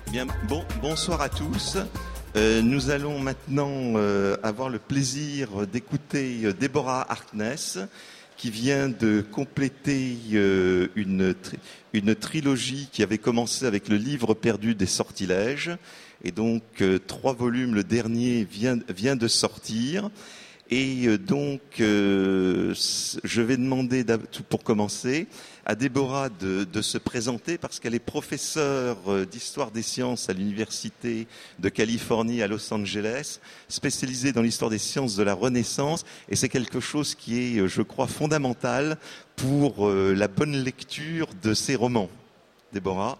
Bien, bonsoir à tous. Nous allons maintenant avoir le plaisir d'écouter Deborah Harkness, qui vient de compléter une trilogie qui avait commencé avec le livre perdu des sortilèges. Et donc, 3 volumes, le dernier vient de sortir. Et donc, je vais demander, pour commencer, à Deborah de se présenter parce qu'elle est professeure d'histoire des sciences à l'Université de Californie à Los Angeles, spécialisée dans l'histoire des sciences de la Renaissance. Et c'est quelque chose qui est, je crois, fondamental pour la bonne lecture de ces romans. Deborah.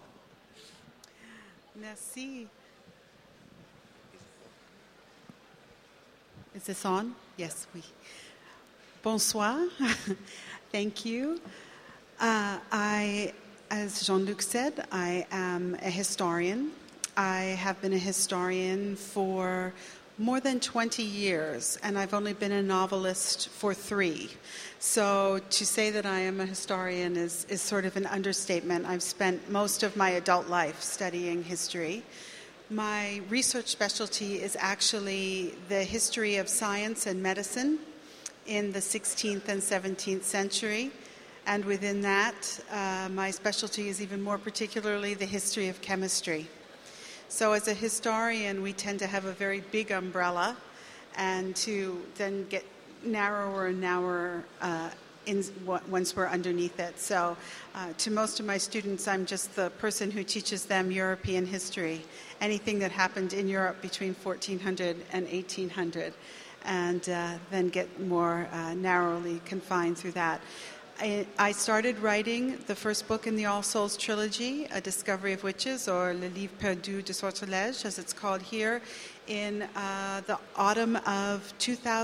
Merci. Is this on? Yes, oui. Bonsoir. Thank you. As Jean-Luc said, I am a historian. I have been a historian for more than 20 years, and I've only been a novelist for 3. So to say that I am a historian is sort of an understatement. I've spent most of my adult life studying history. My research specialty is actually the history of science and medicine in the 16th and 17th century. And within that, my specialty is even more particularly the history of chemistry. So as a historian, we tend to have a very big umbrella and to then get narrower and narrower once we're underneath it. So to most of my students, I'm just the person who teaches them European history, anything that happened in Europe between 1400 and 1800, and then get more narrowly confined through that. I started writing the first book in the All Souls trilogy, A Discovery of Witches, or Le Livre Perdu des Sortilèges, as it's called here, in the autumn of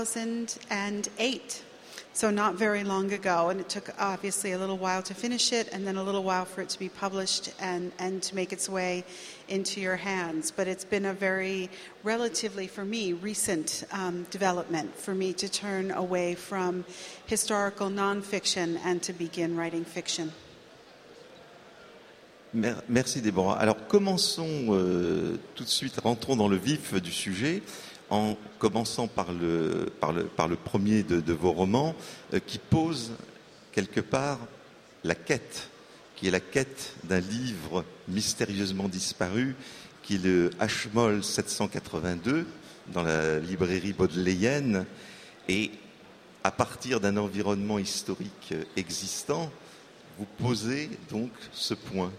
2008. So not very long ago, and it took obviously a little while to finish it and then a little while for it to be published and to make its way into your hands. But it's been a very relatively, for me, recent development for me to turn away from historical nonfiction and to begin writing fiction. Merci Déborah. Alors commençons tout de suite, rentrons dans le vif du sujet. En commençant par le premier de vos romans, qui pose quelque part la quête, qui est la quête d'un livre mystérieusement disparu, qui est le Ashmole 782, dans la librairie bodléienne, et à partir d'un environnement historique existant, vous posez donc ce point.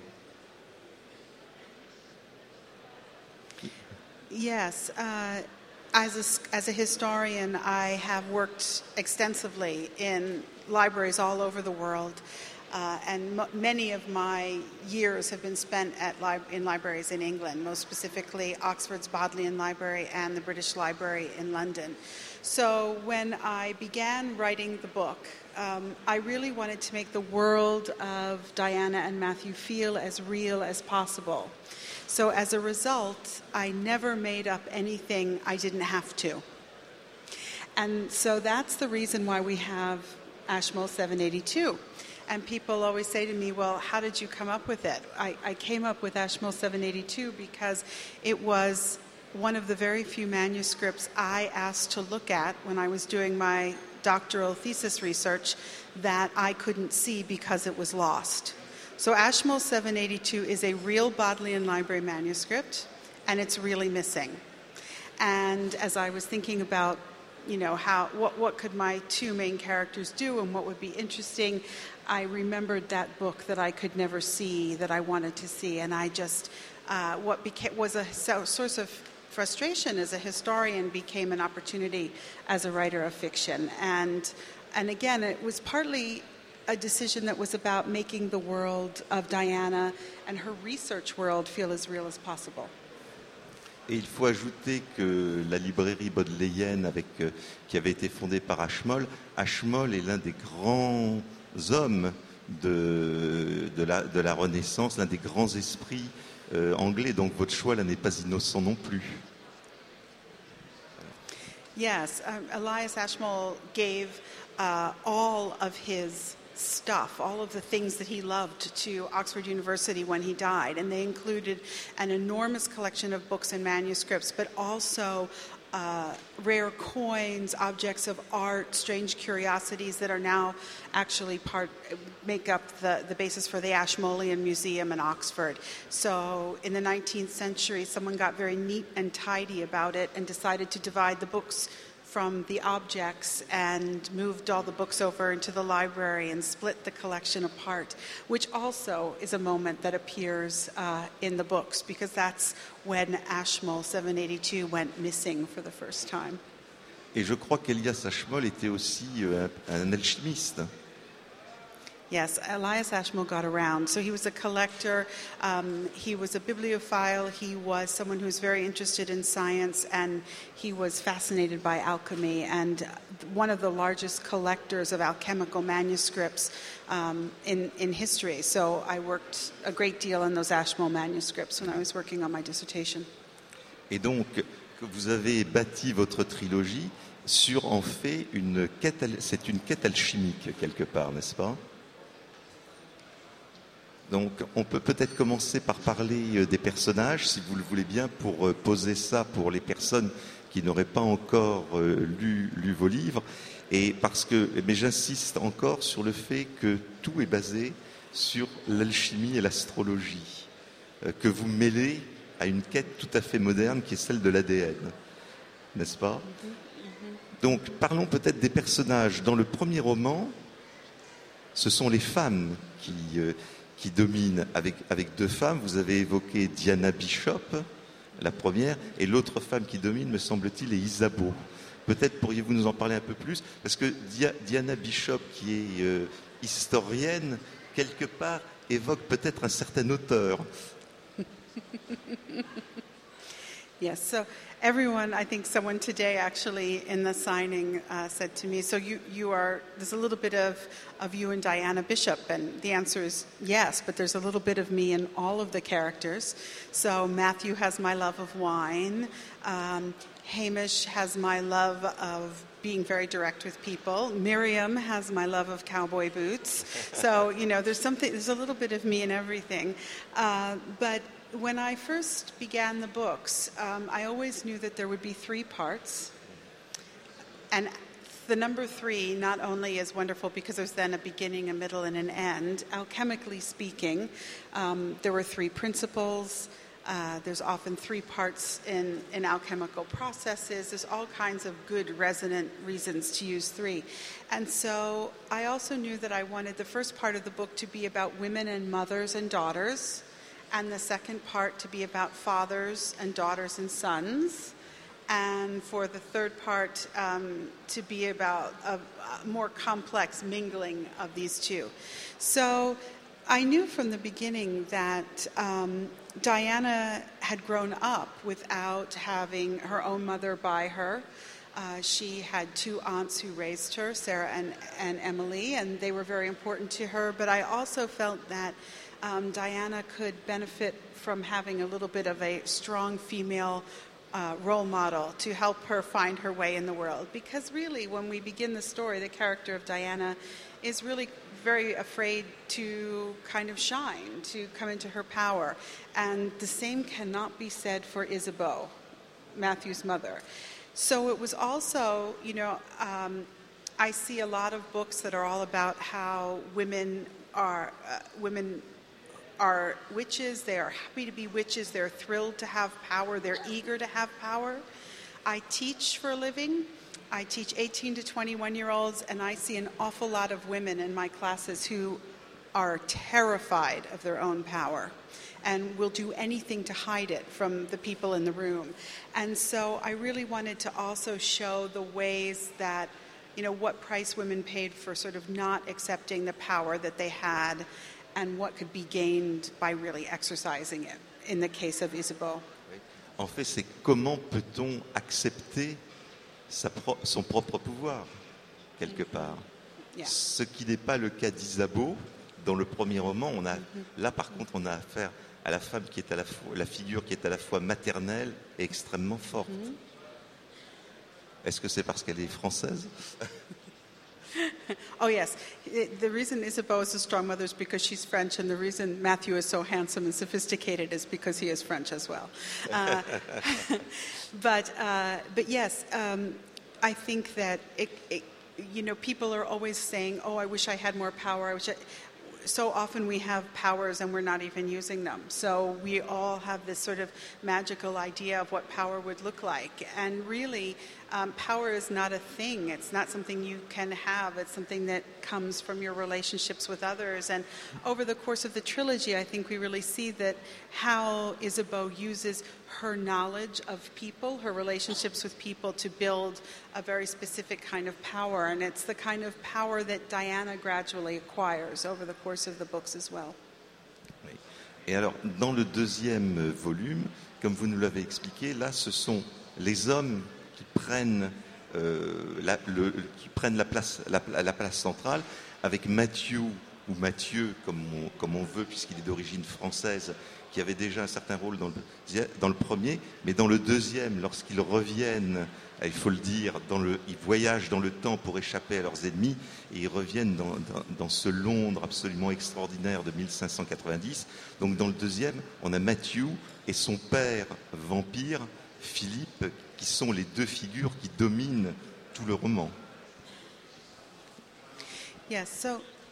Yes. As a historian, I have worked extensively in libraries all over the world, and many of my years have been spent in libraries in England, most specifically Oxford's Bodleian Library and the British Library in London. So when I began writing the book, I really wanted to make the world of Diana and Matthew feel as real as possible. So as a result, I never made up anything I didn't have to. And so that's the reason why we have Ashmole 782. And people always say to me, well, how did you come up with it? I came up with Ashmole 782 because it was one of the very few manuscripts I asked to look at when I was doing my doctoral thesis research that I couldn't see because it was lost. So Ashmole 782 is a real Bodleian Library manuscript, and it's really missing. And as I was thinking about, what could my 2 main characters do and what would be interesting, I remembered that book that I could never see, that I wanted to see, and I just, was a source of frustration as a historian became an opportunity as a writer of fiction. And again, it was partly a decision that was about making the world of Diana and her research world feel as real as possible. Et il faut ajouter que la librairie bodléienne qui avait été fondée par Ashmole est l'un des grands hommes de la Renaissance, l'un des grands esprits anglais. Donc votre choix là n'est pas innocent non plus. Yes, Elias Ashmole gave all of his stuff, all of the things that he loved, to Oxford University when he died. And they included an enormous collection of books and manuscripts, but also rare coins, objects of art, strange curiosities that are now actually make up the basis for the Ashmolean Museum in Oxford. So in the 19th century, someone got very neat and tidy about it and decided to divide the books from the objects and moved all the books over into the library and split the collection apart, which also is a moment that appears in the books, because that's when Ashmole 782 went missing for the first time. Et je crois qu'Elias Ashmole était aussi un alchimiste. Yes, Elias Ashmole got around. So he was a collector, he was a bibliophile, he was someone who was very interested in science, and he was fascinated by alchemy, and one of the largest collectors of alchemical manuscripts in history. So I worked a great deal on those Ashmole manuscripts when I was working on my dissertation. Et donc, vous avez bâti votre trilogie sur, en fait, c'est une quête alchimique, quelque part, n'est-ce pas ? Donc, on peut peut-être commencer par parler des personnages, si vous le voulez bien, pour poser ça pour les personnes qui n'auraient pas encore lu vos livres. Mais j'insiste encore sur le fait que tout est basé sur l'alchimie et l'astrologie, que vous mêlez à une quête tout à fait moderne qui est celle de l'ADN, n'est-ce pas ? Donc, parlons peut-être des personnages. Dans le premier roman, ce sont les femmes qui domine avec deux femmes. Vous avez évoqué Diana Bishop, la première, et l'autre femme qui domine, me semble-t-il, est Isabeau. Peut-être pourriez-vous nous en parler un peu plus, parce que Diana Bishop, qui est historienne, quelque part, évoque peut-être un certain auteur. Yes, so everyone, I think someone today actually in the signing said to me, so there's a little bit of you and Diana Bishop, and the answer is yes, but there's a little bit of me in all of the characters. So Matthew has my love of wine, Hamish has my love of being very direct with people, Miriam has my love of cowboy boots, so, there's a little bit of me in everything, but when I first began the books, I always knew that there would be 3 parts. And the number 3 not only is wonderful because there's then a beginning, a middle, and an end. Alchemically speaking, there were 3 principles. There's often 3 parts in alchemical processes. There's all kinds of good resonant reasons to use 3. And so I also knew that I wanted the first part of the book to be about women and mothers and daughters, and the second part to be about fathers and daughters and sons, and for the third part to be about a more complex mingling of these two. So I knew from the beginning that Diana had grown up without having her own mother by her. She had 2 aunts who raised her, Sarah and Emily, and they were very important to her, but I also felt that Diana could benefit from having a little bit of a strong female role model to help her find her way in the world. Because really, when we begin the story, the character of Diana is really very afraid to kind of shine, to come into her power. And the same cannot be said for Isabeau, Matthew's mother. So it was also, I see a lot of books that are all about how women are witches, they are happy to be witches, they're thrilled to have power, they're eager to have power. I teach for a living. I teach 18 to 21-year-olds, and I see an awful lot of women in my classes who are terrified of their own power and will do anything to hide it from the people in the room. And so I really wanted to also show the ways that, what price women paid for sort of not accepting the power that they had, and what could be gained by really exercising it, in the case of Isabeau. En fait, c'est comment peut-on accepter son propre pouvoir, quelque part. Yeah. Ce qui n'est pas le cas d'Isabeau. Dans le premier roman, là par contre, on a affaire à la femme qui est la figure qui est à la fois maternelle et extrêmement forte. Est-ce que c'est parce qu'elle est française ? Oh, yes. The reason Isabeau is a strong mother is because she's French, and the reason Matthew is so handsome and sophisticated is because he is French as well. But yes, I think that, people are always saying, oh, I wish I had more power. So often we have powers and we're not even using them. So we all have this sort of magical idea of what power would look like. And really, power is not a thing. It's not something you can have. It's something that comes from your relationships with others. And over the course of the trilogy, I think we really see that how Isabeau uses her knowledge of people, her relationships with people, to build a very specific kind of power. And it's the kind of power that Diana gradually acquires over the course of the books as well. Oui. Et alors, dans le deuxième volume, comme vous nous l'avez expliqué, là, ce sont les hommes qui prennent la place centrale, avec Matthew, ou Mathieu, comme on veut, puisqu'il est d'origine française, qui avait déjà un certain rôle dans le premier, mais dans le deuxième, lorsqu'ils reviennent, il faut le dire, ils voyagent dans le temps pour échapper à leurs ennemis, et ils reviennent dans ce Londres absolument extraordinaire de 1590. Donc dans le deuxième, on a Matthew et son père vampire, Philippe, qui sont les deux figures qui dominent tout le roman. Yes,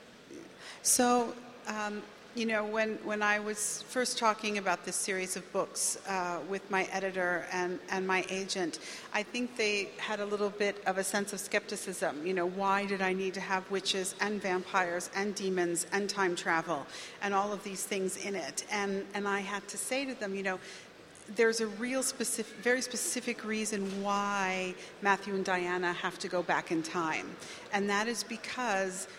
when I was first talking about this series of books with my editor and my agent, I think they had a little bit of a sense of skepticism. Why did I need to have witches and vampires and demons and time travel and all of these things in it? And I had to say to them, there's a real very specific reason why Matthew and Diana have to go back in time. And that is because,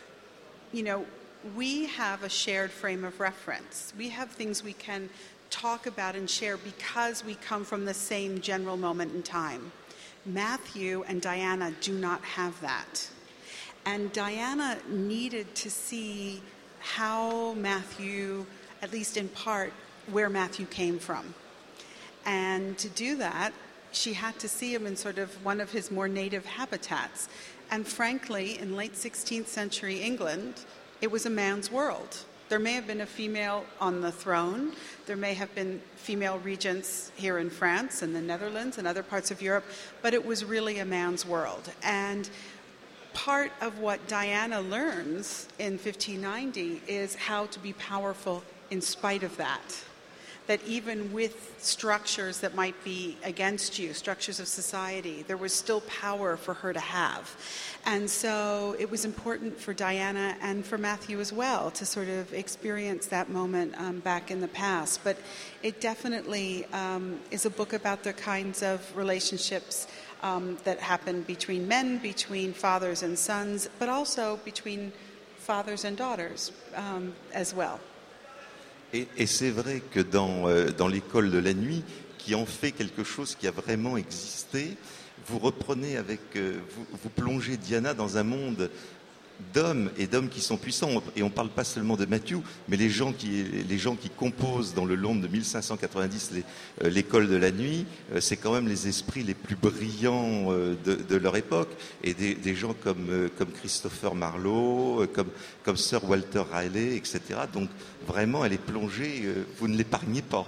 we have a shared frame of reference. We have things we can talk about and share because we come from the same general moment in time. Matthew and Diana do not have that. And Diana needed to see how Matthew, at least in part, where Matthew came from. And to do that, she had to see him in sort of one of his more native habitats. And frankly, in late 16th century England, it was a man's world. There may have been a female on the throne. There may have been female regents here in France and the Netherlands and other parts of Europe, but it was really a man's world. And part of what Diana learns in 1590 is how to be powerful in spite of that. That even with structures that might be against you, structures of society, there was still power for her to have. And so it was important for Diana and for Matthew as well to sort of experience that moment back in the past. But it definitely is a book about the kinds of relationships that happen between men, between fathers and sons, but also between fathers and daughters as well. Et c'est vrai que dans l'école de la nuit, qui en fait quelque chose qui a vraiment existé, vous reprenez vous plongez Diana dans un monde d'hommes et d'hommes qui sont puissants. Et on ne parle pas seulement de Matthew, mais les gens qui composent dans le Londres de 1590 l'école de la nuit, c'est quand même les esprits les plus brillants de leur époque. Et des gens comme Christopher Marlowe, comme Sir Walter Raleigh, etc. Donc vraiment, elle est plongée, vous ne l'épargnez pas.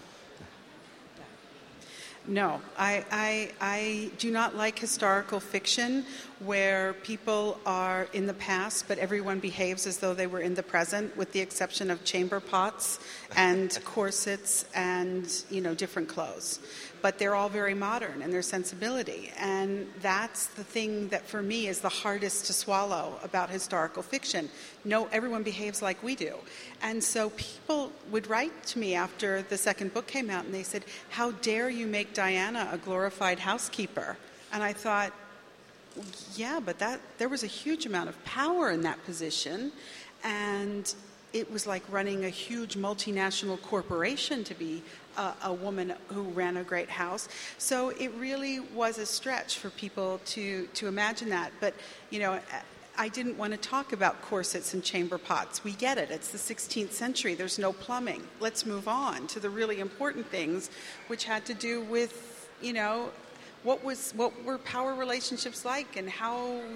No, I do not like historical fiction where people are in the past, but everyone behaves as though they were in the present, with the exception of chamber pots and corsets and, different clothes. But they're all very modern in their sensibility. And that's the thing that for me is the hardest to swallow about historical fiction. No, everyone behaves like we do. And so people would write to me after the second book came out and they said, how dare you make Diana a glorified housekeeper? And I thought, yeah, but there was a huge amount of power in that position. And it was like running a huge multinational corporation to be a woman who ran a great house. So it really was a stretch for people to imagine that. But, I didn't want to talk about corsets and chamber pots. We get it. It's the 16th century. There's no plumbing. Let's move on to the really important things, which had to do with, what were power relationships like and how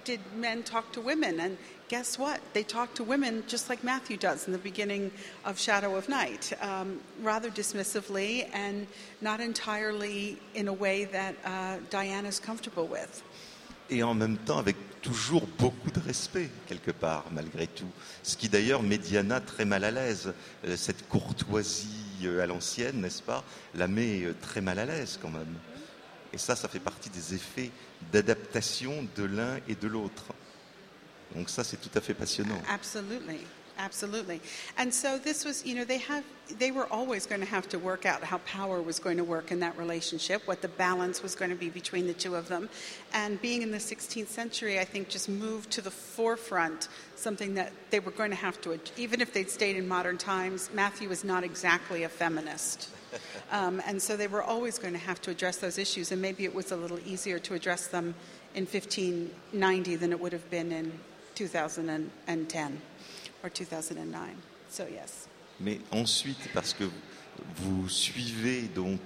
did men talk to women? And guess what? They talk to women just like Matthew does in the beginning of Shadow of Night, rather dismissively and not entirely in a way that Diana's comfortable with. Et en même temps avec toujours beaucoup de respect, quelque part, malgré tout. Ce qui d'ailleurs met Diana très mal à l'aise. Cette courtoisie à l'ancienne, n'est-ce pas, la met très mal à l'aise quand même. Et ça fait partie des effets d'adaptation de l'un et de l'autre. Donc ça, c'est tout à fait passionnant. Absolutely. Absolutely. And so this was, they were always going to have to work out how power was going to work in that relationship, what the balance was going to be between the two of them. And being in the 16th century, I think, just moved to the forefront something that they were going to have to, even if they'd stayed in modern times, Matthew was not exactly a feminist. And so they were always going to have to address those issues, and maybe it was a little easier to address them in 1590 than it would have been in 2010. Or 2009. So yes. Mais ensuite, parce que vous suivez donc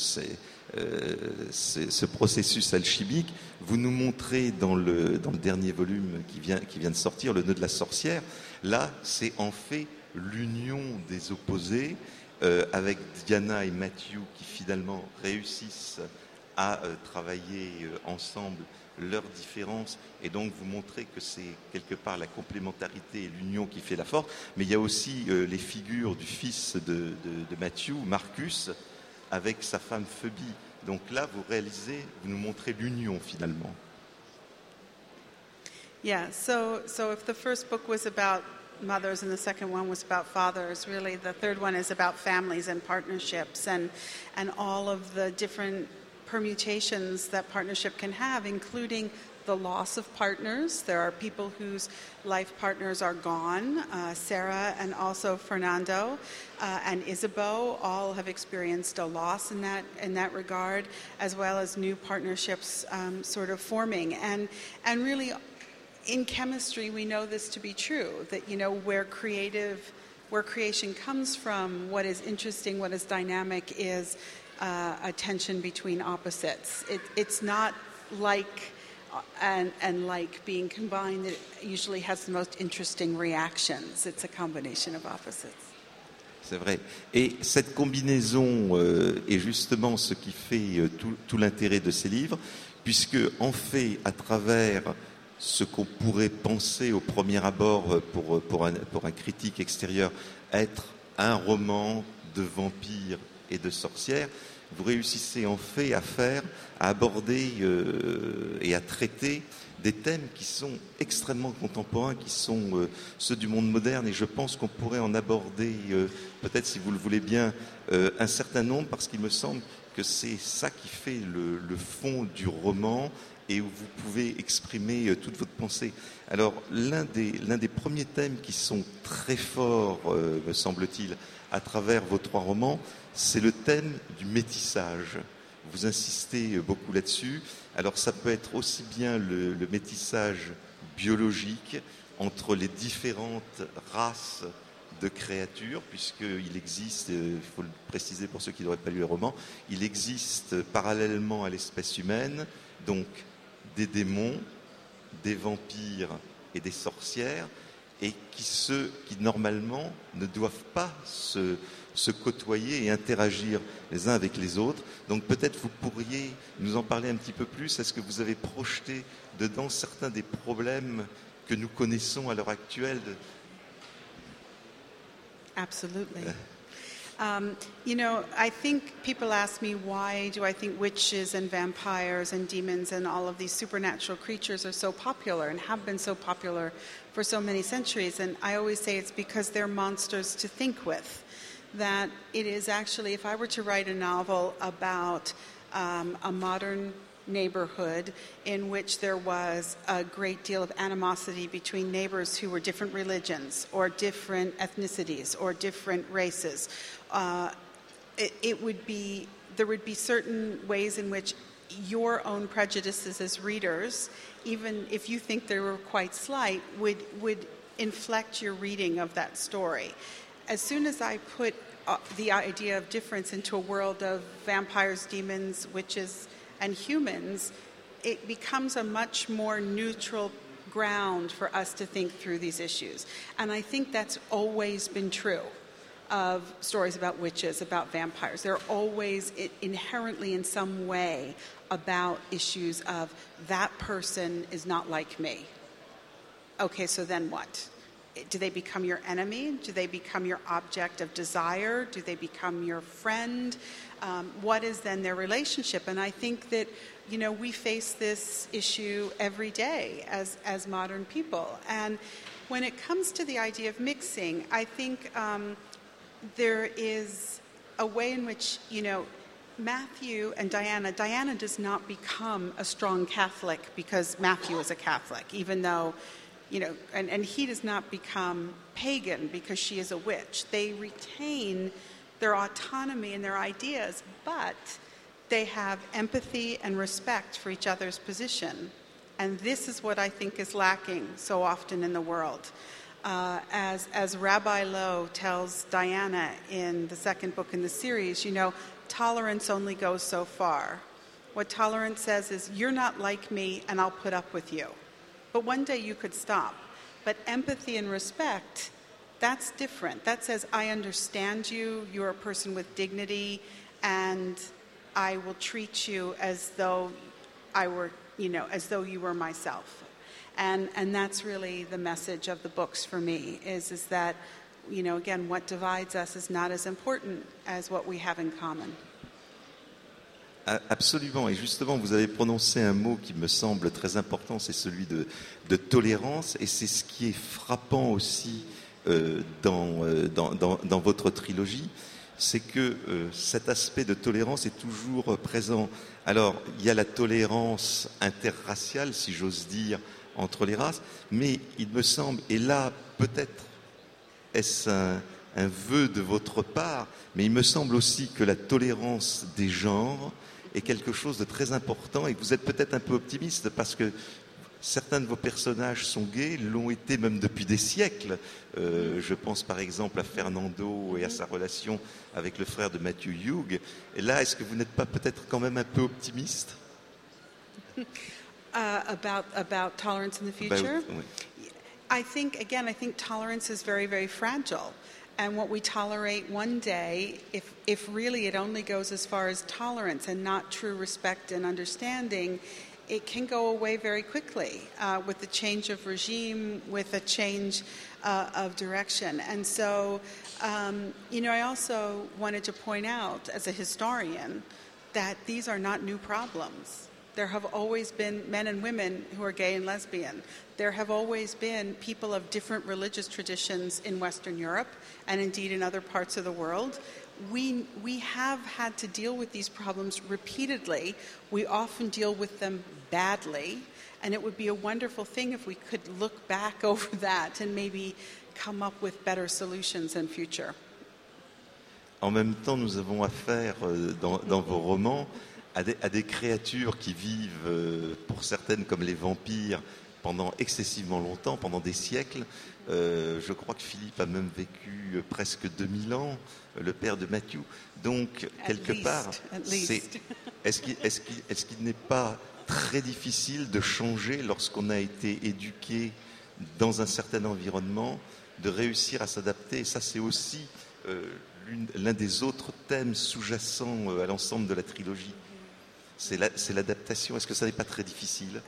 ce processus alchimique, vous nous montrez dans le dernier volume qui vient de sortir, Le nœud de la sorcière. Là, c'est en fait l'union des opposés avec Diana et Matthew qui finalement réussissent à travailler ensemble leurs différences, et donc vous montrez que c'est quelque part la complémentarité et l'union qui fait la force, mais il y a aussi les figures du fils de Matthew, Marcus, avec sa femme Phoebe. Donc là, vous nous montrez l'union finalement. Yeah, so if the first book was about mothers and the second one was about fathers, really the third one is about families and partnerships and all of the different permutations that partnership can have, including the loss of partners. There are people whose life partners are gone. Sarah and also Fernando and Isabeau all have experienced a loss in that regard, as well as new partnerships sort of forming. And really, in chemistry, we know this to be true, that, where creation comes from, what is interesting, what is dynamic is a tension between opposites. It's not like and like being combined that usually has the most interesting reactions. It's a combination of opposites. C'est vrai. Et cette combinaison est justement ce qui fait tout l'intérêt de ces livres, puisque en fait, à travers ce qu'on pourrait penser au premier abord pour un critique extérieur être un roman de vampires et de sorcières, vous réussissez en fait à aborder et à traiter des thèmes qui sont extrêmement contemporains, qui sont ceux du monde moderne, et je pense qu'on pourrait en aborder, peut-être si vous le voulez bien, un certain nombre, parce qu'il me semble que c'est ça qui fait le fond du roman et où vous pouvez exprimer toute votre pensée. Alors, l'un des premiers thèmes qui sont très forts, me semble-t-il, à travers vos trois romans, c'est le thème du métissage. Vous insistez beaucoup là-dessus. Alors, ça peut être aussi bien le métissage biologique entre les différentes races de créatures, puisqu'il existe, il faut le préciser pour ceux qui n'auraient pas lu le roman, il existe parallèlement à l'espèce humaine, donc des démons, des vampires et des sorcières, et qui normalement ne doivent pas se côtoyer et interagir les uns avec les autres. Donc peut-être vous pourriez nous en parler un petit peu plus. Est-ce que vous avez projeté dedans certains des problèmes que nous connaissons à l'heure actuelle? Absolutely. I think people ask me, why do I think witches and vampires and demons and all of these supernatural creatures are so popular and have been so popular for so many centuries? And I always say it's because they're monsters to think with. That it is actually, if I were to write a novel about a modern neighborhood in which there was a great deal of animosity between neighbors who were different religions or different ethnicities or different races, there would be certain ways in which your own prejudices as readers, even if you think they were quite slight, would inflect your reading of that story. As soon as I put the idea of difference into a world of vampires, demons, witches, and humans, it becomes a much more neutral ground for us to think through these issues. And I think that's always been true of stories about witches, about vampires. They're always inherently in some way about issues of that person is not like me. Okay, so then what? Do they become your enemy? Do they become your object of desire? Do they become your friend? What is then their relationship? And I think that, you know, we face this issue every day as modern people. And when it comes to the idea of mixing, I think there is a way in which, you know, Matthew and Diana does not become a strong Catholic because Matthew is a Catholic, even though, you know, and he does not become pagan because she is a witch. They retain their autonomy and their ideas, but they have empathy and respect for each other's position. And this is what I think is lacking so often in the world. As Rabbi Lowe tells Diana in the second book in the series, you know, tolerance only goes so far. What tolerance says is, you're not like me and I'll put up with you. But one day you could stop. But empathy and respect, that's different. That says, I understand you, you're a person with dignity, and I will treat you as though I were, you know, as though you were myself. And that's really the message of the books for me, is that, you know, again, what divides us is not as important as what we have in common. Absolument, et justement vous avez prononcé un mot qui me semble très important, c'est celui de tolérance, et c'est ce qui est frappant aussi dans votre trilogie, c'est que cet aspect de tolérance est toujours présent. Alors il y a la tolérance interraciale, si j'ose dire, entre les races, mais il me semble, et là peut-être est-ce un vœu de votre part, mais il me semble aussi que la tolérance des genres est quelque chose de très important, et que vous êtes peut-être un peu optimiste parce que certains de vos personnages sont gays, l'ont été même depuis des siècles. Je pense par exemple à Fernando et à sa relation avec le frère de Matthew Hughes. Et là, est-ce que vous n'êtes pas peut-être quand même un peu optimiste? About tolerance in the future? Oui. I think tolerance is very, very fragile. And what we tolerate one day, if really it only goes as far as tolerance and not true respect and understanding, it can go away very quickly with the change of regime, with a change of direction. And so, you know, I also wanted to point out as a historian that these are not new problems. There have always been men and women who are gay and lesbian. There have always been people of different religious traditions in Western Europe and indeed in other parts of the world. We have had to deal with these problems repeatedly. We often deal with them badly, and it would be a wonderful thing if we could look back over that and maybe come up with better solutions in future. En même temps, nous avons affaire dans vos romans à des créatures qui vivent, pour certaines comme les vampires, pendant excessivement longtemps, pendant des siècles. Je crois que Philippe a même vécu presque 2000 ans, le père de Matthew. Donc, quelque part, est-ce qu'il n'est pas très difficile de changer lorsqu'on a été éduqué dans un certain environnement, de réussir à s'adapter? Et ça, c'est aussi l'un des autres thèmes sous-jacents à l'ensemble de la trilogie. C'est l'adaptation. Est-ce que ça n'est pas très difficile?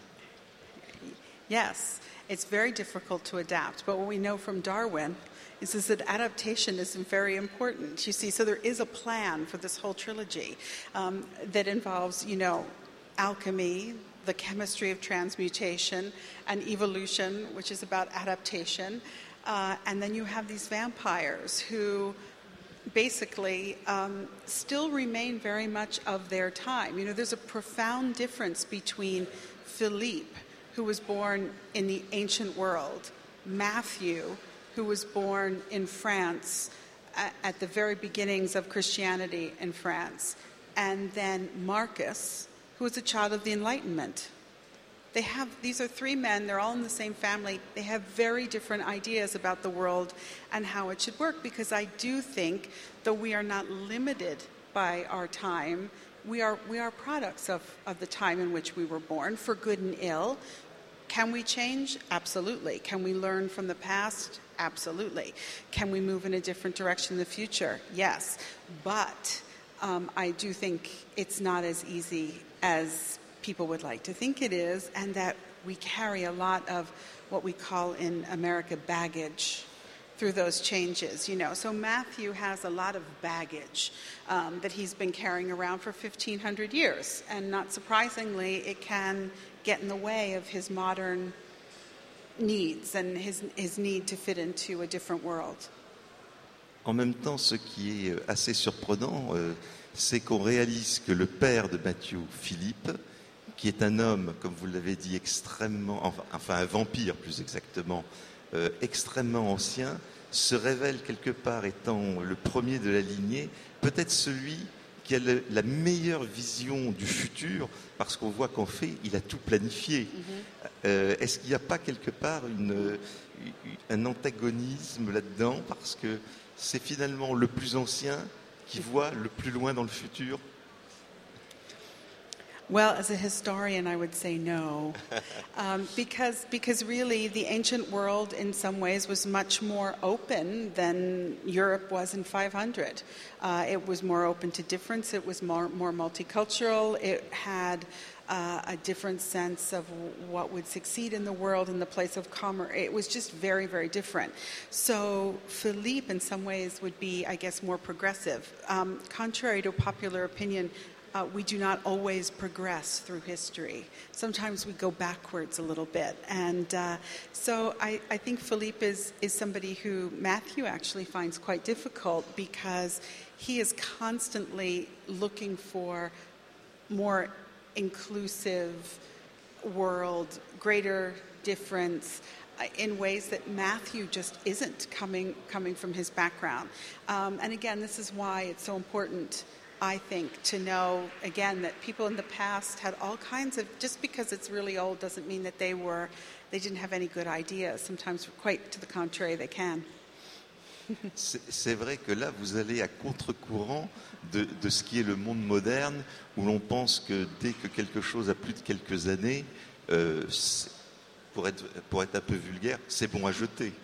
Yes, it's very difficult to adapt, but what we know from Darwin is that adaptation is very important. You see, so there is a plan for this whole trilogy that involves, you know, alchemy, the chemistry of transmutation, and evolution, which is about adaptation. And then you have these vampires who basically still remain very much of their time. You know, there's a profound difference between Philippe, who was born in the ancient world, Matthew, who was born in France at the very beginnings of Christianity in France, and then Marcus, who was a child of the Enlightenment. These are three men, they're all in the same family. They have very different ideas about the world and how it should work, because I do think, though we are not limited by our time, we are products of the time in which we were born, for good and ill. Can we change? Absolutely. Can we learn from the past? Absolutely. Can we move in a different direction in the future? Yes. But I do think it's not as easy as people would like to think it is, and that we carry a lot of what we call in America baggage through those changes, you know. So Matthew has a lot of baggage that he's been carrying around for 1,500 years, and not surprisingly, it can get in the way of his modern needs and his need to fit into a different world. En même temps, ce qui est assez surprenant, c'est qu'on réalise que le père de Matthieu, Philippe, qui est un homme, comme vous l'avez dit, extrêmement, enfin un vampire plus exactement, extrêmement ancien, se révèle quelque part étant le premier de la lignée, peut-être celui qui a la meilleure vision du futur, parce qu'on voit qu'en fait, il a tout planifié. Est-ce qu'il n'y a pas quelque part un antagonisme là-dedans, parce que c'est finalement le plus ancien qui voit le plus loin dans le futur? Well, as a historian, I would say no, because really the ancient world in some ways was much more open than Europe was in 500. It was more open to difference. It was more multicultural. It had a different sense of what would succeed in the world in the place of commerce. It was just very, very different. So Philippe, in some ways, would be, I guess, more progressive. Contrary to popular opinion, we do not always progress through history. Sometimes we go backwards a little bit. And so I think Philippe is somebody who Matthew actually finds quite difficult, because he is constantly looking for more inclusive world, greater difference, in ways that Matthew just isn't coming from his background. And again, this is why it's so important, I think, to know, again, that people in the past had all kinds of, just because it's really old doesn't mean that they didn't have any good ideas. Sometimes, quite to the contrary, they can. C'est vrai que là, vous allez à contre-courant de ce qui est le monde moderne, où l'on pense que dès que quelque chose a plus de quelques années, pour être un peu vulgaire, c'est bon à jeter.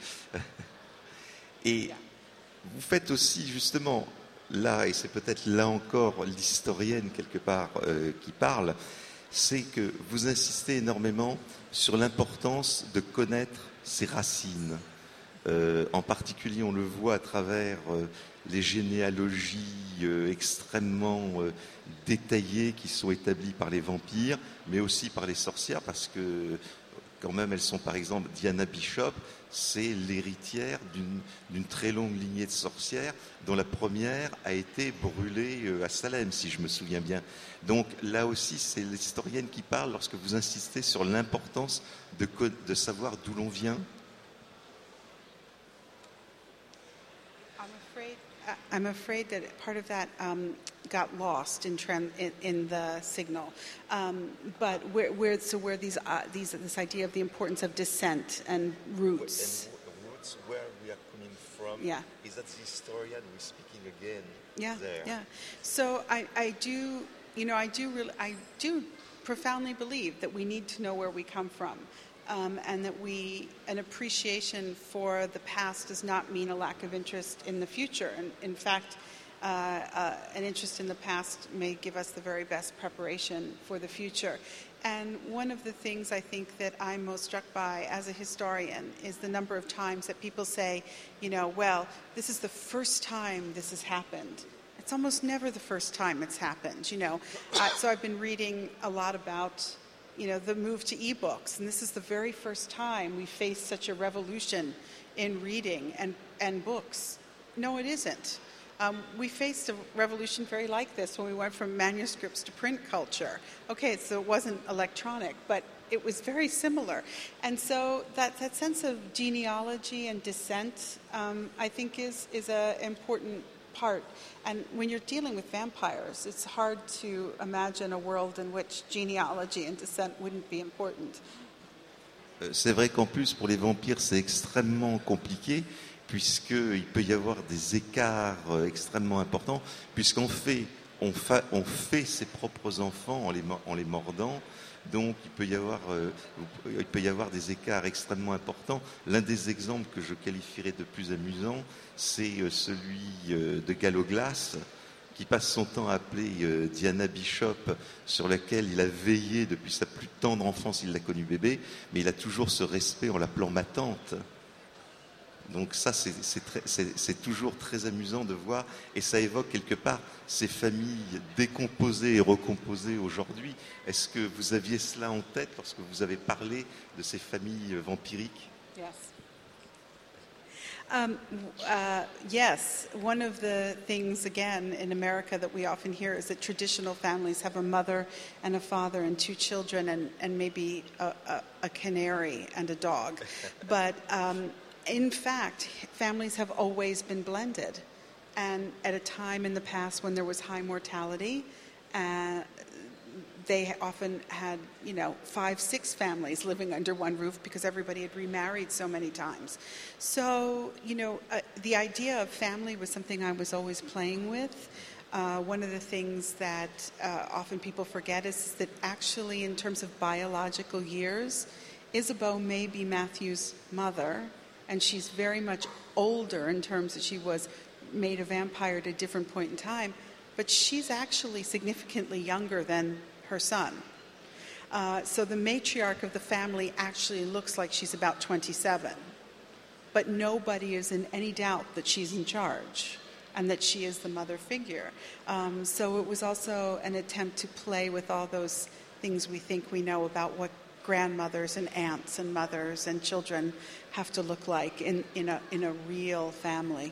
Et vous faites aussi, justement, là, et c'est peut-être là encore l'historienne quelque part qui parle, c'est que vous insistez énormément sur l'importance de connaître ses racines. En particulier, on le voit à travers les généalogies extrêmement détaillées qui sont établies par les vampires, mais aussi par les sorcières, parce que quand même, elles sont, par exemple, Diana Bishop, c'est l'héritière d'une très longue lignée de sorcières, dont la première a été brûlée à Salem, si je me souviens bien. Donc là aussi, c'est l'historienne qui parle lorsque vous insistez sur l'importance de savoir d'où l'on vient. I'm afraid that part of that got lost in the signal. But where this idea of the importance of descent and roots. And roots, where we are coming from. Yeah. Is that the historian who is speaking again? Yeah. There. Yeah. So I do profoundly believe that we need to know where we come from. And that an appreciation for the past does not mean a lack of interest in the future. And in fact, an interest in the past may give us the very best preparation for the future. And one of the things I think that I'm most struck by as a historian is the number of times that people say, well, this is the first time this has happened. It's almost never the first time it's happened, So I've been reading a lot about the move to ebooks, and this is the very first time we face such a revolution in reading and books. No, it isn't. We faced a revolution very like this when we went from manuscripts to print culture. Okay, so it wasn't electronic, but it was very similar. And so that sense of genealogy and descent, I think, is an important part. And when you're dealing with vampires, it's hard to imagine a world in which genealogy and descent wouldn't be important. C'est vrai qu'en plus, pour les vampires, c'est extrêmement compliqué, puisqu'il peut y avoir des écarts extrêmement importants, puisqu'en fait, on fait ses propres enfants en les mordant. Donc il peut y avoir des écarts extrêmement importants. L'un des exemples que je qualifierais de plus amusant, c'est celui de Galoglas, qui passe son temps à appeler Diana Bishop, sur laquelle il a veillé depuis sa plus tendre enfance, il l'a connue bébé, mais il a toujours ce respect en l'appelant ma tante. Donc ça, c'est toujours très amusant de voir, et ça évoque quelque part ces familles décomposées et recomposées aujourd'hui. Est-ce que vous aviez cela en tête lorsque vous avez parlé de ces familles vampiriques? Yes. Yes, one of the things, again, in America that we often hear is that traditional families have a mother and a father and two children and maybe a canary and a dog. But in fact, families have always been blended. And at a time in the past when there was high mortality, they often had, 5, 6 families living under one roof because everybody had remarried so many times. So, the idea of family was something I was always playing with. One of the things that often people forget is that actually, in terms of biological years, Isabeau may be Matthew's mother, and she's very much older in terms that she was made a vampire at a different point in time, but she's actually significantly younger than her son. So the matriarch of the family actually looks like she's about 27, but nobody is in any doubt that she's in charge and that she is the mother figure. So it was also an attempt to play with all those things we think we know about what grandmothers and aunts and mothers and children have to look like in a real family.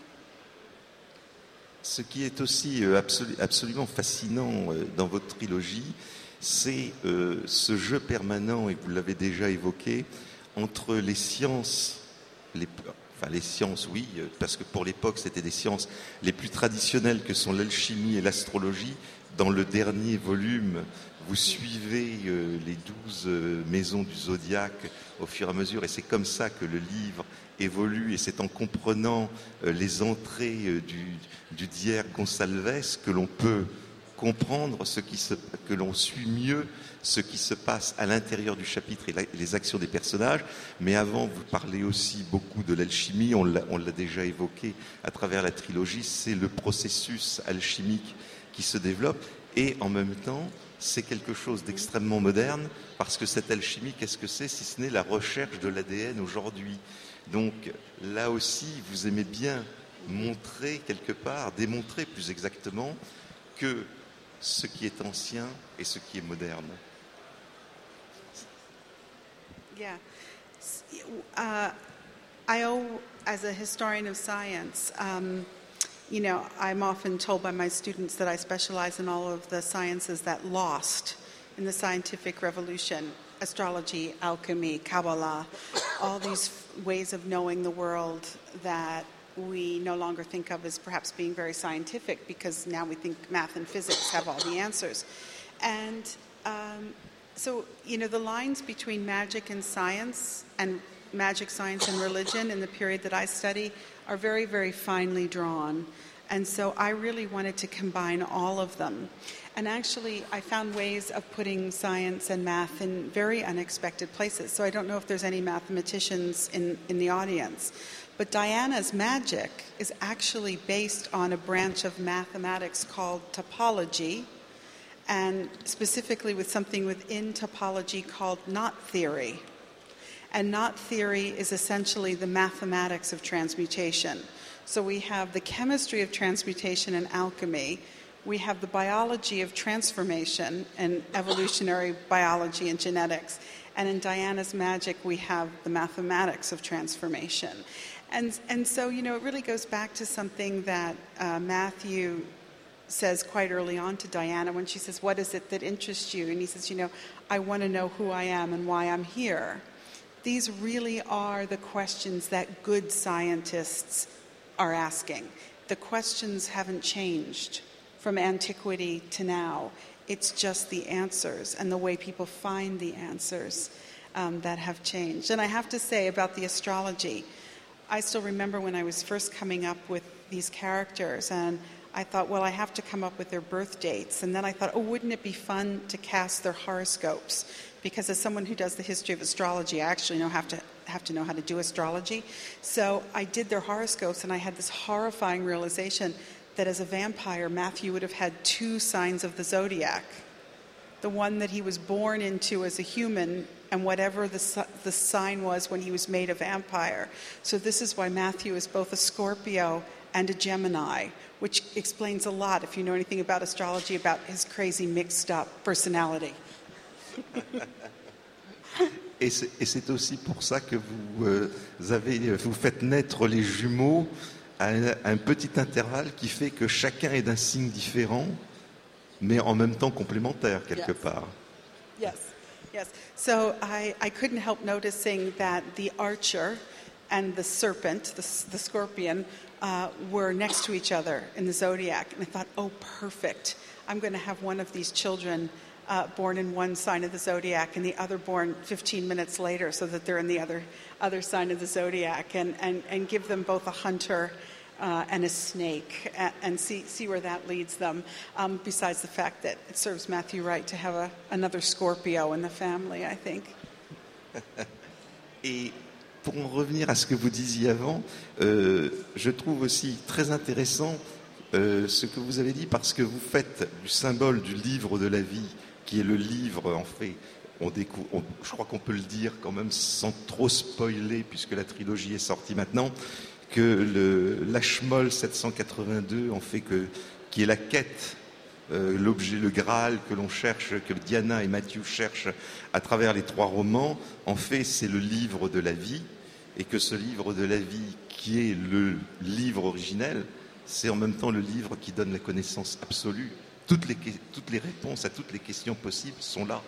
Ce qui est aussi absolument fascinant dans votre trilogie, c'est ce jeu permanent, et vous l'avez déjà évoqué, entre les sciences, les sciences, oui, parce que pour l'époque, c'était des sciences les plus traditionnelles que sont l'alchimie et l'astrologie. Dans le dernier volume, vous suivez les 12 maisons du zodiaque au fur et à mesure, et c'est comme ça que le livre évolue, et c'est en comprenant les entrées du Dier Gonçalves que l'on peut comprendre que l'on suit mieux ce qui se passe à l'intérieur du chapitre et les actions des personnages. Mais avant, vous parlez aussi beaucoup de l'alchimie, on l'a déjà évoqué à travers la trilogie, c'est le processus alchimique qui se développe, et en même temps, c'est quelque chose d'extrêmement moderne, parce que cette alchimie, qu'est-ce que c'est si ce n'est la recherche de l'ADN aujourd'hui? Donc là aussi, vous aimez bien montrer quelque part, démontrer plus exactement, que ce qui est ancien et ce qui est moderne. Yeah. As a historian of science, I'm often told by my students that I specialize in all of the sciences that lost in the scientific revolution: astrology, alchemy, Kabbalah, all these ways of knowing the world that we no longer think of as perhaps being very scientific, because now we think math and physics have all the answers. And so, the lines between magic and science, and magic, science, and religion in the period that I study are very, very finely drawn. And so I really wanted to combine all of them. And actually, I found ways of putting science and math in very unexpected places. So I don't know if there's any mathematicians in the audience. But Diana's magic is actually based on a branch of mathematics called topology, and specifically with something within topology called knot theory. And knot theory is essentially the mathematics of transmutation. So we have the chemistry of transmutation and alchemy. We have the biology of transformation and evolutionary biology and genetics. And in Diana's magic, we have the mathematics of transformation. And so, it really goes back to something that Matthew says quite early on to Diana when she says, "What is it that interests you?" And he says, "I want to know who I am and why I'm here." These really are the questions that good scientists are asking. The questions haven't changed from antiquity to now. It's just the answers and the way people find the answers that have changed. And I have to say about the astrology, I still remember when I was first coming up with these characters, and I thought, well, I have to come up with their birth dates. And then I thought, oh, wouldn't it be fun to cast their horoscopes? Because as someone who does the history of astrology, I actually have to know how to do astrology. So I did their horoscopes, and I had this horrifying realization that as a vampire, Matthew would have had 2 signs of the zodiac. The one that he was born into as a human, and whatever the sign was when he was made a vampire. So this is why Matthew is both a Scorpio and a Gemini, which explains a lot, if you know anything about astrology, about his crazy mixed up personality. Et c'est aussi pour ça que vous faites naître les jumeaux à un petit intervalle qui fait que chacun est d'un signe différent, mais en même temps complémentaire quelque part. Yes. So I couldn't help noticing that the archer and the serpent, the scorpion, were next to each other in the zodiac. And I thought, oh, perfect. I'm going to have one of these children born in one sign of the zodiac and the other born 15 minutes later, so that they're in the other sign of the zodiac, and give them both a hunter and a snake, and see where that leads them, besides the fact that it serves Matthew right to have another Scorpio in the family, I think. Et pour en revenir à ce que vous disiez avant, je trouve aussi très intéressant ce que vous avez dit, parce que vous faites du symbole du livre de la vie, qui est le livre, en fait, je crois qu'on peut le dire quand même sans trop spoiler, puisque la trilogie est sortie maintenant, que l'Ashmol 782, en fait, qui est la quête, l'objet, le Graal que l'on cherche, que Diana et Matthew cherchent à travers les 3 romans, en fait, c'est le livre de la vie, et que ce livre de la vie, qui est le livre originel, c'est en même temps le livre qui donne la connaissance absolue. Toutes les réponses à toutes les questions possibles sont là.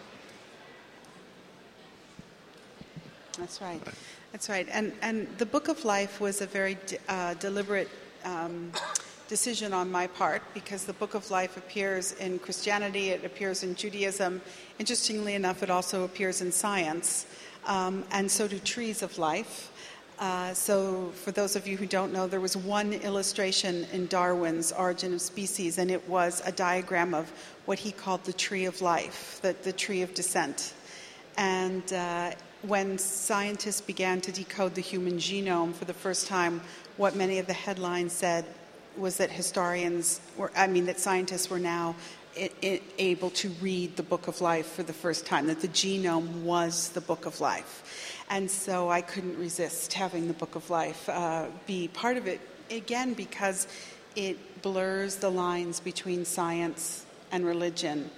That's right. That's right. And the Book of Life was a very deliberate decision on my part, because the Book of Life appears in Christianity, it appears in Judaism. Interestingly enough, it also appears in science, and so do Trees of Life. So for those of you who don't know, there was one illustration in Darwin's Origin of Species, and it was a diagram of what he called the tree of life, the tree of descent. And when scientists began to decode the human genome for the first time, what many of the headlines said was that that scientists were now able to read the Book of Life for the first time, that the genome was the Book of Life. And so I couldn't resist having the Book of Life be part of it, again, because it blurs the lines between science and religion,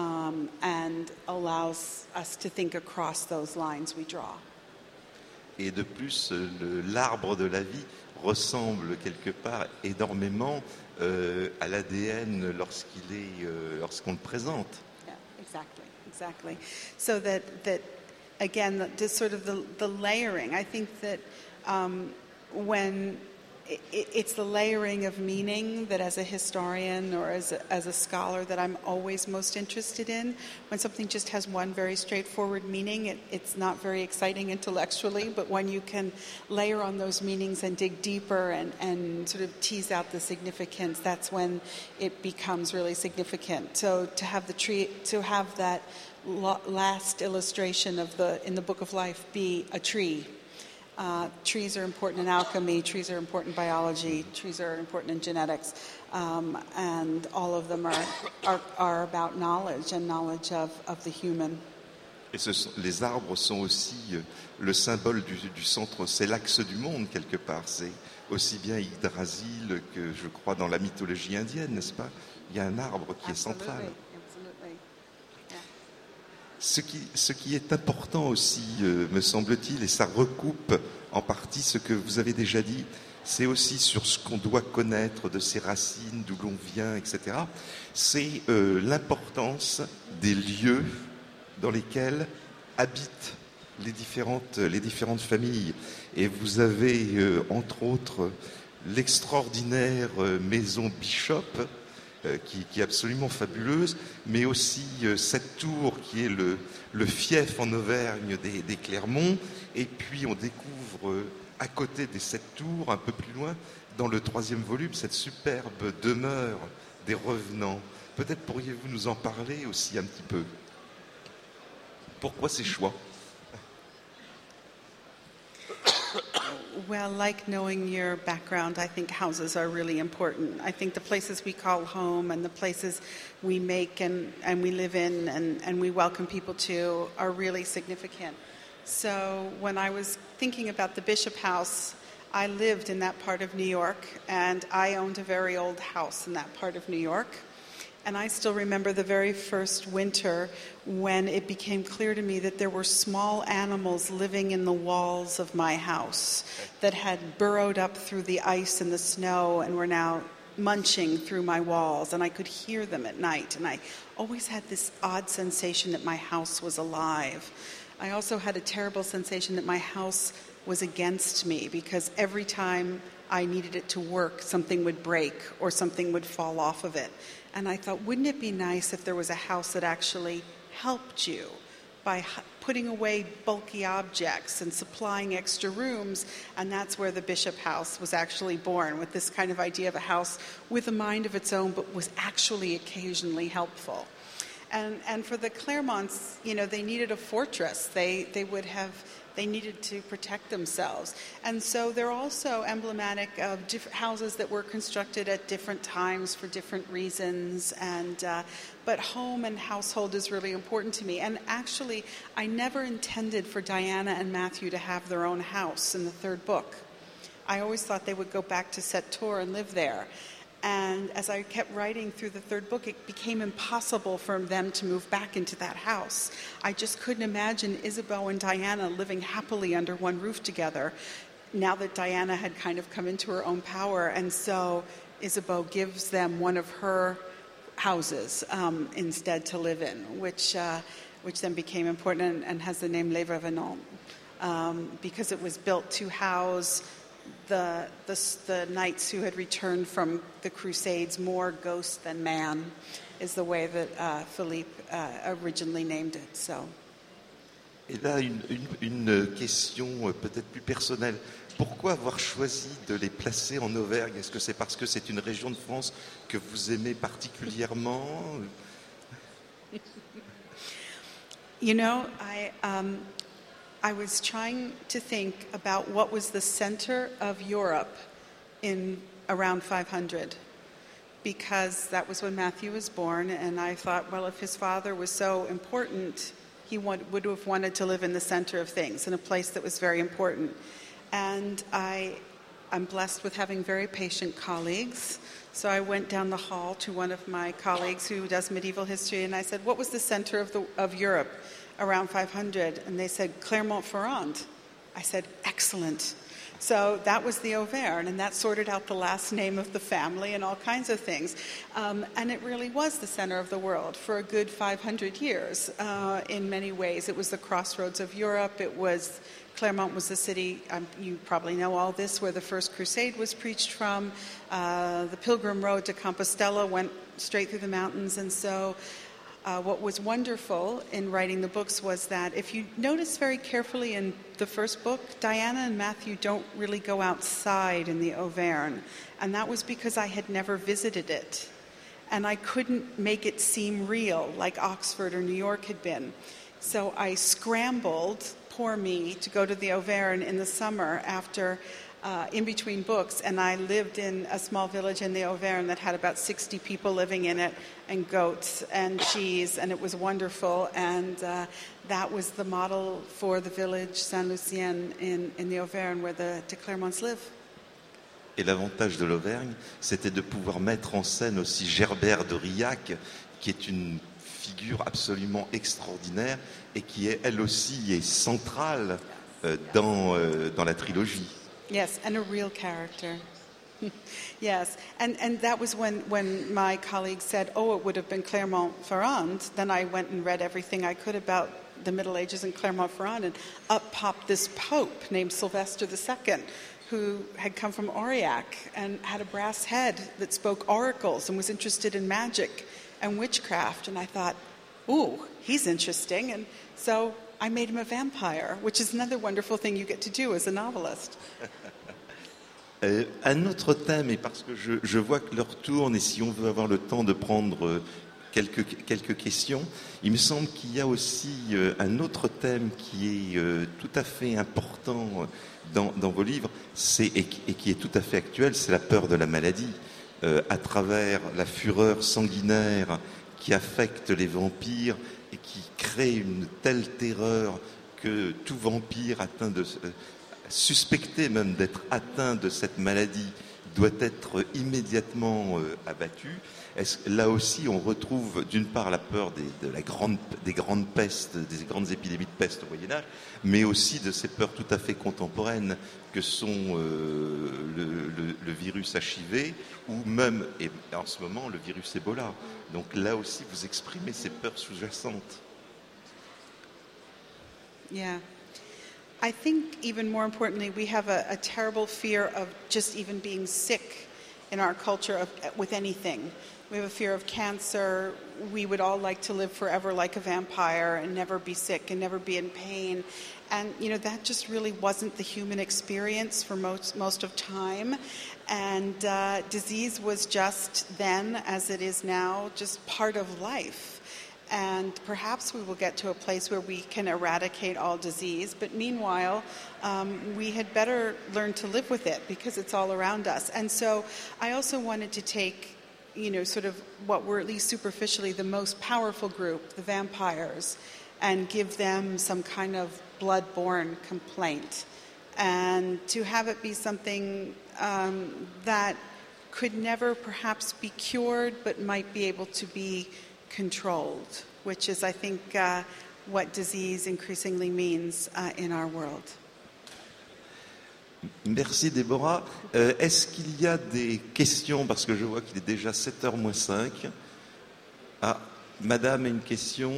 and allows us to think across those lines we draw. Et de plus, l'arbre de la vie ressemble quelque part énormément à l'ADN lorsqu'on le présente. Yeah, exactly. So that again, this sort of the layering. I think that when it's the layering of meaning that, as a historian or as a scholar, that I'm always most interested in. When something just has one very straightforward meaning, it's not very exciting intellectually, but when you can layer on those meanings and dig deeper and sort of tease out the significance, that's when it becomes really significant. So to have that last illustration in the Book of Life be a tree. Trees are important in alchemy, trees are important in biology, trees are important in genetics, and all of them are about knowledge and knowledge of the human. Et les arbres sont aussi le symbole du centre, c'est l'axe du monde quelque part. C'est aussi bien Yggdrasil que, je crois, dans la mythologie indienne, n'est-ce pas? Il y a un arbre qui est central. Ce qui est important aussi, me semble-t-il, et ça recoupe en partie ce que vous avez déjà dit, c'est aussi sur ce qu'on doit connaître de ses racines, d'où l'on vient, etc. C'est l'importance des lieux dans lesquels habitent les différentes familles. Et vous avez, entre autres, l'extraordinaire maison Bishop, qui est absolument fabuleuse, mais aussi cette tour qui est le fief en Auvergne des Clermont, et puis on découvre à côté des 7 tours, un peu plus loin, dans le 3e volume, cette superbe demeure des revenants. Peut-être pourriez-vous nous en parler aussi un petit peu. Pourquoi ces choix? Well, like knowing your background, I think houses are really important. I think the places we call home and the places we make and we live in and we welcome people to are really significant. So when I was thinking about the Bishop House, I lived in that part of New York, and I owned a very old house in that part of New York. And I still remember the very first winter when it became clear to me that there were small animals living in the walls of my house that had burrowed up through the ice and the snow and were now munching through my walls. And I could hear them at night. And I always had this odd sensation that my house was alive. I also had a terrible sensation that my house was against me, because every time I needed it to work, something would break or something would fall off of it. And I thought, wouldn't it be nice if there was a house that actually helped you by putting away bulky objects and supplying extra rooms? And that's where the Bishop House was actually born, with this kind of idea of a house with a mind of its own, but was actually occasionally helpful. And for the Claremonts, you know, they needed a fortress. They needed to protect themselves. And so they're also emblematic of different houses that were constructed at different times for different reasons. But home and household is really important to me. And actually, I never intended for Diana and Matthew to have their own house in the 3rd book. I always thought they would go back to Sept-Tours and live there. And as I kept writing through the 3rd book, it became impossible for them to move back into that house. I just couldn't imagine Isabeau and Diana living happily under one roof together, now that Diana had kind of come into her own power. And so Isabeau gives them one of her houses instead to live in, which then became important and has the name Les Revenants, because it was built to house the knights who had returned from the Crusades, more ghost than man, is the way that Philippe originally named it. So. Et là, une question peut-être plus personnelle. Pourquoi avoir choisi de les placer en Auvergne? Est-ce que c'est parce que c'est une région de France que vous aimez particulièrement? You know, I was trying to think about what was the center of Europe in around 500, because that was when Matthew was born, and I thought, well, if his father was so important, he would have wanted to live in the center of things, in a place that was very important. And I'm blessed with having very patient colleagues, so I went down the hall to one of my colleagues who does medieval history, and I said, what was the center of Europe around 500? And they said, Clermont-Ferrand. I said, excellent. So that was the Auvergne, and that sorted out the last name of the family and all kinds of things. And it really was the center of the world for a good 500 years in many ways. It was the crossroads of Europe. Clermont was the city, you probably know all this, where the first crusade was preached from. The pilgrim road to Compostela went straight through the mountains, and so what was wonderful in writing the books was that if you notice very carefully in the first book, Diana and Matthew don't really go outside in the Auvergne. And that was because I had never visited it. And I couldn't make it seem real like Oxford or New York had been. So I scrambled, poor me, to go to the Auvergne in the summer after in between books, and I lived in a small village in the Auvergne that had about 60 people living in it, and goats and cheese, and it was wonderful. And that was the model for the village Saint-Lucien in the Auvergne, where the Clermonts live. Et l'avantage de l'Auvergne, c'était de pouvoir mettre en scène aussi Gerbert d'Aurillac, qui est une figure absolument extraordinaire et qui est, elle aussi, est centrale dans la trilogie. Yes, and a real character. Yes, and that was when my colleagues said, oh, it would have been Clermont-Ferrand. Then I went and read everything I could about the Middle Ages in Clermont-Ferrand, and up popped this pope named Sylvester II, who had come from Aurillac and had a brass head that spoke oracles and was interested in magic and witchcraft. And I thought, ooh, he's interesting. And so I made him a vampire, which is another wonderful thing you get to do as a novelist. Un autre thème, et parce que je vois que l'heure tourne, et si on veut avoir le temps de prendre quelques questions, il me semble qu'il y a aussi un autre thème qui est tout à fait important dans vos livres, et qui est tout à fait actuel, c'est la peur de la maladie, à travers la fureur sanguinaire qui affecte les vampires et qui crée une telle terreur que tout vampire atteint suspecté même d'être atteint de cette maladie doit être immédiatement abattu. Là aussi, on retrouve d'une part la peur des grandes pestes, des grandes épidémies de peste au Moyen-Âge, mais aussi de ces peurs tout à fait contemporaines que sont le virus HIV ou même, et en ce moment, le virus Ebola. Donc là aussi, vous exprimez ces peurs sous-jacentes. Yeah. I think even more importantly, we have a terrible fear of just even being sick in our culture with anything. We have a fear of cancer. We would all like to live forever like a vampire and never be sick and never be in pain. And, that just really wasn't the human experience for most of time. And disease was just then, as it is now, just part of life. And perhaps we will get to a place where we can eradicate all disease. But meanwhile, we had better learn to live with it because it's all around us. And so I also wanted to take, sort of what were at least superficially the most powerful group, the vampires, and give them some kind of blood-borne complaint. And to have it be something that could never perhaps be cured, but might be able to be controlled, which is, I think, what disease increasingly means in our world. Merci Déborah. Est-ce qu'il y a des questions? Parce que je vois qu'il est déjà 7h moins 5. Ah, madame a une question.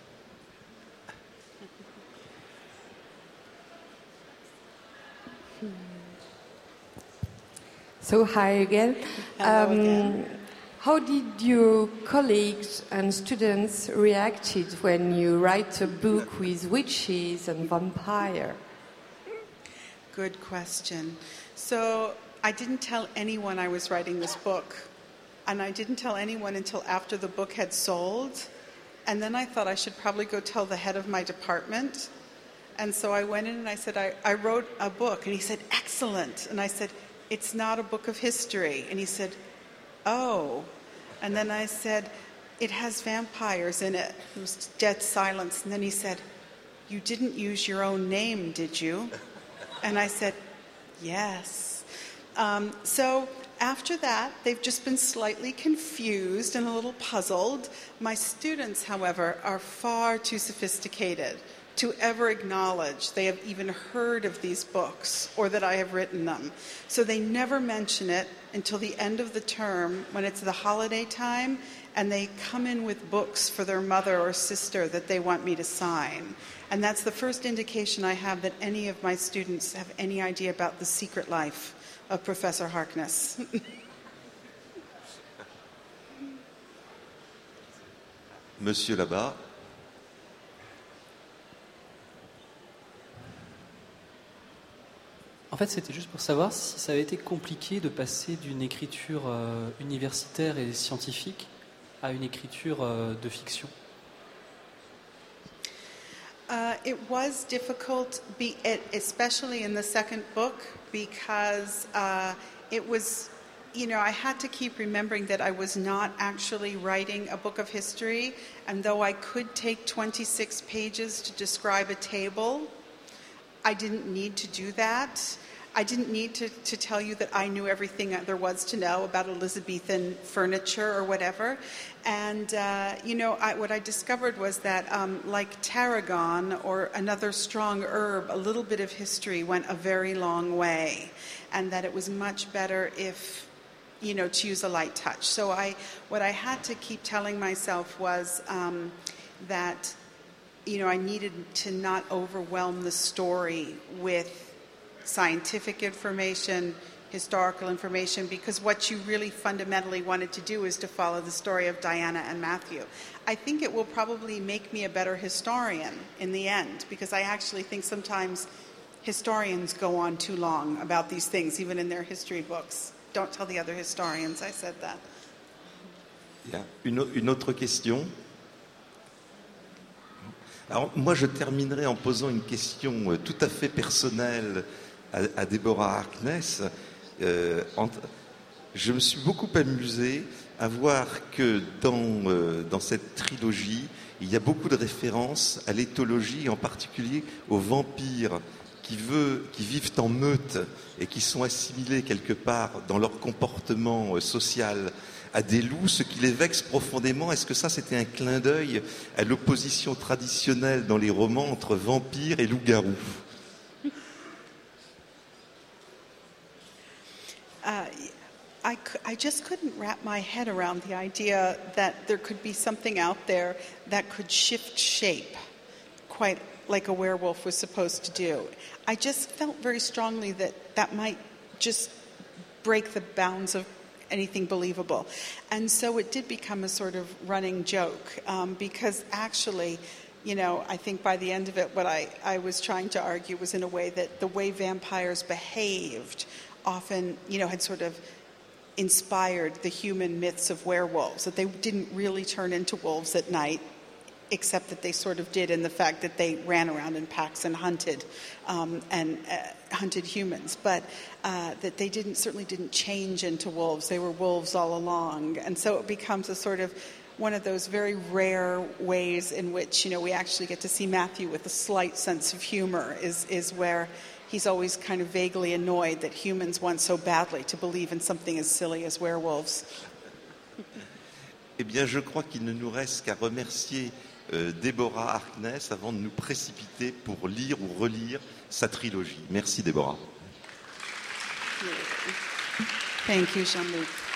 So, hi again. Hello again. How did your colleagues and students reacted when you write a book with witches and vampire? Good question. So I didn't tell anyone I was writing this book. And I didn't tell anyone until after the book had sold. And then I thought I should probably go tell the head of my department. And so I went in and I said, I wrote a book. And he said, excellent. And I said, it's not a book of history. And he said, oh. And then I said, it has vampires in it. There was dead silence. And then he said, you didn't use your own name, did you? And I said, yes. So after that, they've just been slightly confused and a little puzzled. My students, however, are far too sophisticated to ever acknowledge they have even heard of these books or that I have written them. So they never mention it until the end of the term when it's the holiday time and they come in with books for their mother or sister that they want me to sign. And that's the first indication I have that any of my students have any idea about the secret life of Professor Harkness. Monsieur là-bas. En fait, c'était juste pour savoir si ça avait été compliqué de passer d'une écriture universitaire et scientifique à une écriture de fiction. It was difficult, especially in the second book, because it was, I had to keep remembering that I was not actually writing a book of history, and though I could take 26 pages to describe a table, I didn't need to do that. I didn't need to tell you that I knew everything there was to know about Elizabethan furniture or whatever. And, what I discovered was that, like tarragon or another strong herb, a little bit of history went a very long way. And that it was much better if, to use a light touch. So what I had to keep telling myself was that, I needed to not overwhelm the story with scientific information, historical information, because what you really fundamentally wanted to do is to follow the story of Diana and Matthew. I think it will probably make me a better historian in the end, because I actually think sometimes historians go on too long about these things, even in their history books. Don't tell the other historians I said that. Yeah. Une autre question. Alors, moi, je terminerai en posant une question tout à fait personnelle à Deborah Harkness. Je me suis beaucoup amusé à voir que dans cette trilogie, il y a beaucoup de références à l'éthologie, en particulier aux vampires qui vivent en meute et qui sont assimilés quelque part dans leur comportement social à des loups, ce qui les vexe profondément. Est-ce que ça, c'était un clin d'œil à l'opposition traditionnelle dans les romans entre vampires et loups-garous? I just couldn't wrap my head around the idea that there could be something out there that could shift shape, quite like a werewolf was supposed to do. I just felt very strongly that might just break the bounds of anything believable. And so it did become a sort of running joke, because actually, you know, I think by the end of it, what I was trying to argue was in a way that the way vampires behaved often, you know, had sort of inspired the human myths of werewolves, that they didn't really turn into wolves at night, except that they sort of did in the fact that they ran around in packs and hunted humans, but that they certainly didn't change into wolves. They were wolves all along. And so it becomes a sort of one of those very rare ways in which, you know, we actually get to see Matthew with a slight sense of humor, is where he's always kind of vaguely annoyed that humans want so badly to believe in something as silly as werewolves. Eh bien, je crois qu'il ne nous reste qu'à remercier Deborah Harkness avant de nous précipiter pour lire ou relire sa trilogie. Merci Deborah. Thank you, Jean-Luc.